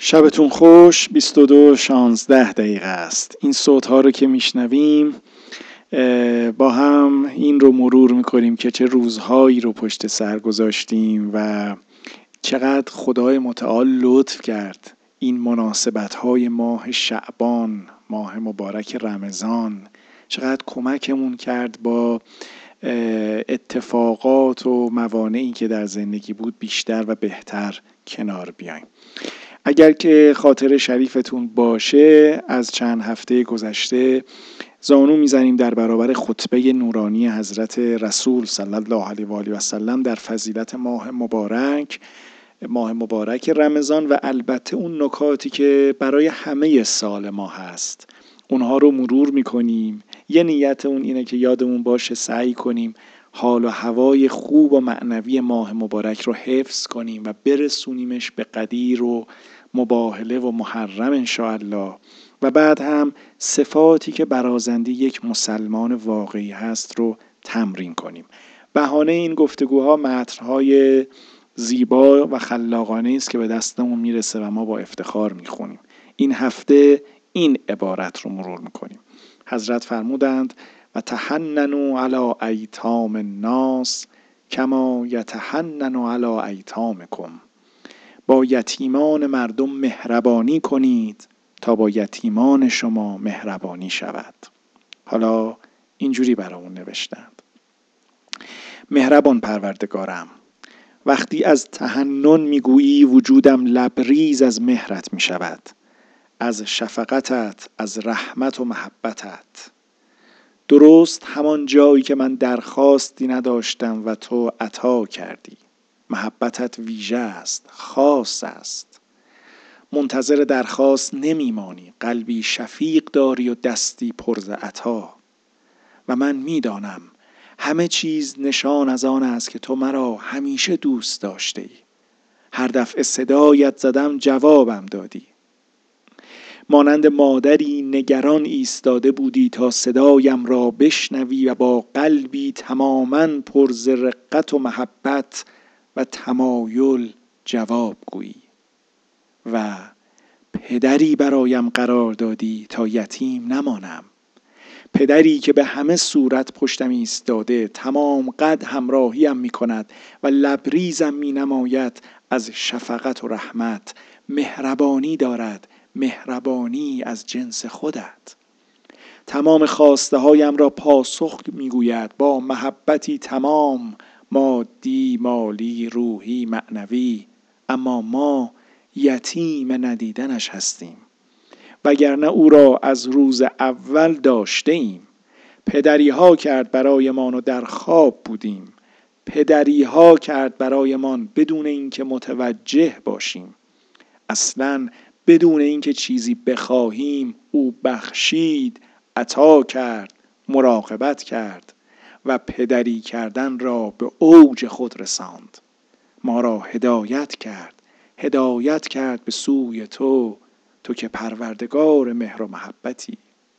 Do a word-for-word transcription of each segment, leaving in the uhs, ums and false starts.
شبتون خوش. بیست و دو شانزده دقیقه است. این صوت ها رو که میشنویم با هم این رو مرور میکنیم که چه روزهایی رو پشت سر گذاشتیم و چقدر خدای متعال لطف کرد این مناسبت های ماه شعبان، ماه مبارک رمضان، چقدر کمکمون کرد با اتفاقات و موانعی که در زندگی بود بیشتر و بهتر کنار بیایم. اگر که خاطر شریفتون باشه، از چند هفته گذشته زانو میزنیم در برابر خطبه نورانی حضرت رسول صلی الله علیه و آله و سلم در فضیلت ماه مبارک ماه مبارک رمضان و البته اون نکاتی که برای همه سال ما هست اونها رو مرور میکنیم. یه نیت اون اینه که یادمون باشه سعی کنیم حال و هوای خوب و معنوی ماه مبارک رو حفظ کنیم و برسونیمش به قدیر و مباهله و محرم انشاءالله، و بعد هم صفاتی که برازنده یک مسلمان واقعی هست رو تمرین کنیم. بهانه این گفتگوها متن‌های زیبا و خلاقانه است که به دستمون میرسه و ما با افتخار میخونیم. این هفته این عبارت رو مرور میکنیم. حضرت فرمودند و تحننوا علی ایتام الناس کما یتحنن علی ایتامکم. با یتیمان مردم مهربانی کنید تا با یتیمان شما مهربانی شود. حالا اینجوری برامون نوشتند: مهربان پروردگارم، وقتی از تحنن میگویی وجودم لبریز از مهرت میشود، از شفقتت، از رحمت و محبتت. درست همان جایی که من درخواستی نداشتم و تو عطا کردی. محبتت ویژه است، خاص است. منتظر درخواست نمیمانی، قلبی شفیق داری و دستی پر ز عطا. و من میدانم همه چیز نشان از آن است که تو مرا همیشه دوست داشته ای. هر دفعه صدایت زدم جوابم دادی. مانند مادری نگران ایستاده بودی تا صدایم را بشنوی و با قلبی تماماً پر ز رقت و محبت و تمایل جواب گویی. و پدری برایم قرار دادی تا یتیم نمانم. پدری که به همه صورت پشتم ایستاده، تمام قد همراهیم می کند و لبریزم می نماید از شفقت و رحمت. مهربانی دارد، مهربانی از جنس خودت. تمام خواسته هایم را پاسخ می گوید با محبتی تمام، مادی، مالی، روحی، معنوی. اما ما یتیم ندیدنش هستیم، وگرنه او را از روز اول داشته ایم. پدری ها کرد برایمان و در خواب بودیم. پدری ها کرد برایمان بدون اینکه متوجه باشیم. اصلاً بدون اینکه چیزی بخواهیم او بخشید، عطا کرد، مراقبت کرد و پدری کردن را به اوج خود رساند. ما را هدایت کرد، هدایت کرد به سوی تو، تو که پروردگار مهر و محبتی.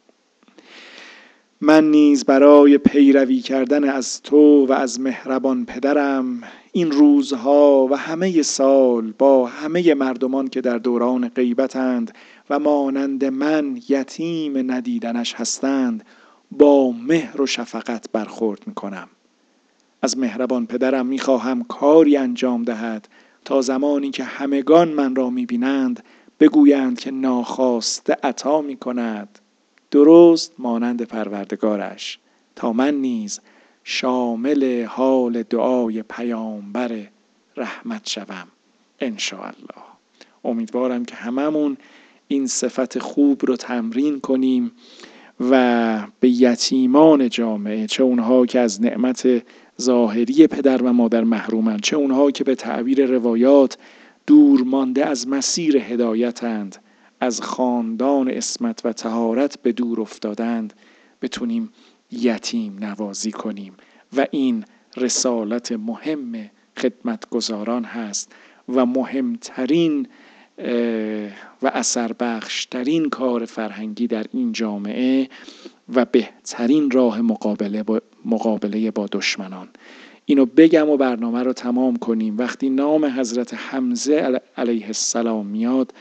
من نیز برای پیروی کردن از تو و از مهربان پدرم این روزها و همه سال با همه مردمان که در دوران غیبتند و مانند من یتیم ندیدنش هستند با مهر و شفقت برخورد میکنم. از مهربان پدرم میخواهم کاری انجام دهد تا زمانی که همگان من را میبینند بگویند که ناخواسته عطا میکند، درست مانند پروردگارش، تا من نیز شامل حال دعای پیامبر رحمت شوم انشاءالله. امیدوارم که هممون این صفت خوب رو تمرین کنیم و به یتیمان جامعه، چه اونها که از نعمت ظاهری پدر و مادر محرومند، چه اونها که به تعبیر روایات دور مانده از مسیر هدایتند، از خاندان عصمت و طهارت به دور افتادند، بتونیم یتیم نوازی کنیم. و این رسالت مهم خدمتگزاران هست و مهمترین و اثر بخشترین کار فرهنگی در این جامعه و بهترین راه مقابله با, مقابله با دشمنان. اینو بگم و برنامه رو تمام کنیم. وقتی نام حضرت حمزه علیه السلام میاد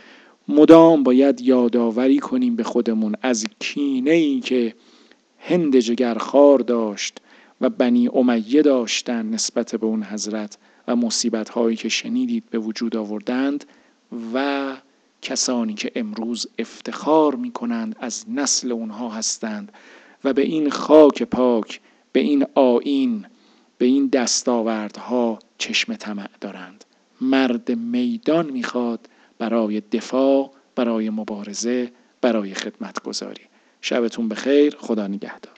مدام باید یادآوری کنیم به خودمون از کینه‌ای که هند جگرخوار داشت و بنی امیه داشتن نسبت به اون حضرت و مصیبت هایی که شنیدید به وجود آوردند و کسانی که امروز افتخار می کنند از نسل اونها هستند و به این خاک پاک، به این آیین، به این دستاوردها چشم طمع دارند. مرد میدان میخواد برای دفاع، برای مبارزه، برای خدمتگزاری. شبتون بخیر، خدا نگهدار.